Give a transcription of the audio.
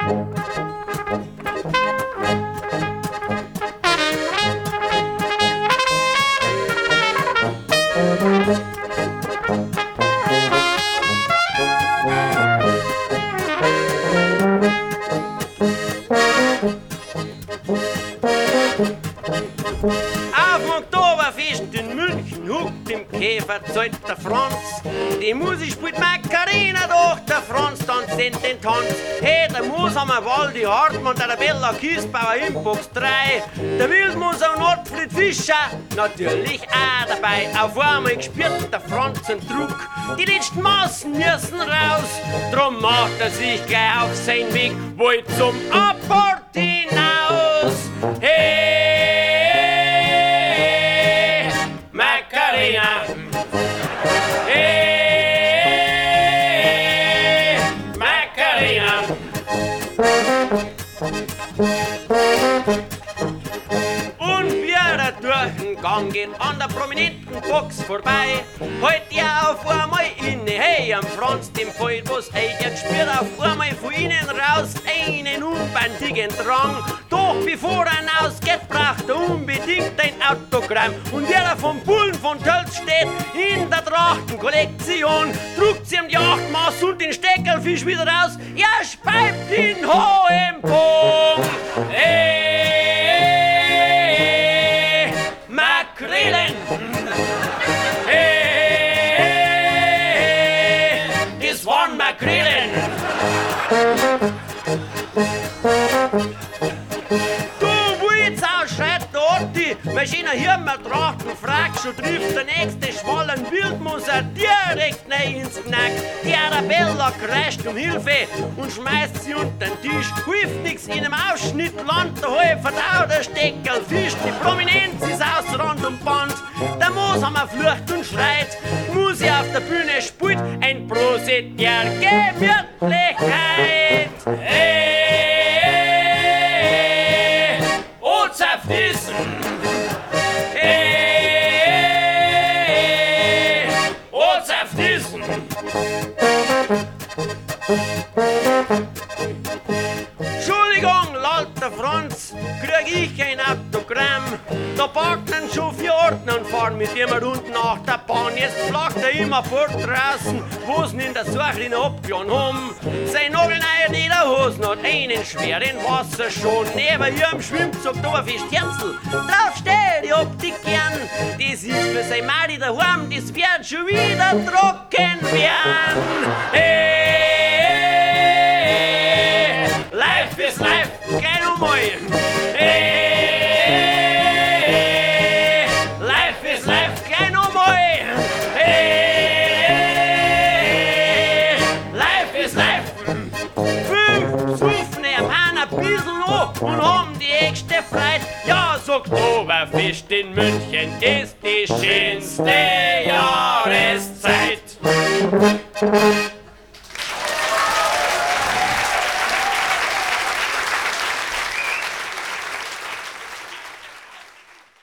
Auf dem Oktoberfest in München huckt im Käfer zahlt der Franz. Die Musik spielt Macarena, doch der Franz tanzt in den Tanz. Hey, der Mooshammer Waldi Hartmann, der Bella Kiesbauer in Box 3. Der Wildmoser und Ottfried Fischer, natürlich auch dabei. Auf einmal spürt der Franz einen Druck. Die letzten Massen müssen raus. Drum macht er sich gleich auf seinen Weg, wohl zum Apport hinaus. Hey, Macarena. Hey, Macarena. Und wie er durch den Gang geht, an der prominenten Box vorbei, halt er auf einmal inne. Hey, am Franz, dem fällt was ein. Er spürt auf einmal von innen raus einen unbändigen Drang. Doch bevor er hinausgeht, braucht er unbedingt ein Autogramm. Und wie er vom Bullen von Tölz steht, in der Trachtenkollektion, druckt sie ihm die 8 Maß und den Steckerlfisch wieder raus. Er speibt in hohem Bogen. Hey, Makrelen. Hey, das waren Makrelen. Du willst auch schreit der Otti, Maschine hier mal trachten, fragt schon trifft der nächste schwallen Wildmoser direkt rein ins Knack. Die Arabella kreischt um Hilfe und schmeißt sie unter den Tisch. Hilft nix, in einem Ausschnitt landet der halb verdauter Steckerlfisch. Die Prominenz ist aus Rand und Band. Der Mooshammer flucht und schreit. Musi auf der Bühne spielt ein Prosit der Gemütlichkeit. Hey, Ozapfnissen. Hey, Ozapfnissen. Entschuldigung, lallt der Franz, krieg ich ein Autogramm. Da parken schon 4 Ordner und fahren mit ihm runter nach der Bahn. Jetzt flagt er immer fort draußen, wo's ihn in der Suche abgehauen haben. Sein nagelneue Lederhosen hat einen schweren Wasserschaden. Neben ihrem schwimmt Oktoberfest Herzl, drauf steht die Optik gern. Das ist für sein Madi daheim, das wird schon wieder trocken werden. Hey, life is life, geh noch mal. Hey, life is life, geh noch mal. Hey, life is life. 5 suffen am ein bisschen noch und haben die nächste Freude. Ja, das Oktoberfest in München ist die schönste Jahreszeit.